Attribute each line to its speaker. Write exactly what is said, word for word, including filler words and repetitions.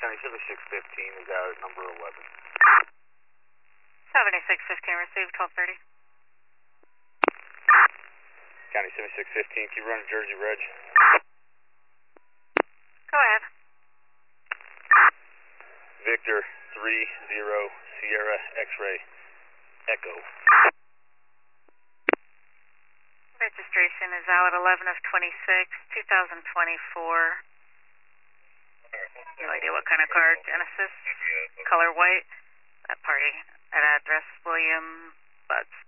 Speaker 1: County seventy-six fifteen is out at number eleven.
Speaker 2: seventy-six fifteen, received, twelve thirty.
Speaker 1: County seventy-six fifteen, can you run a Jersey Reg?
Speaker 2: Go ahead.
Speaker 1: Victor three zero Sierra X-ray Echo.
Speaker 2: Registration is out eleven of twenty-six, two thousand twenty-four. No idea what kind of car. Genesis, color white. That party at address William Butts.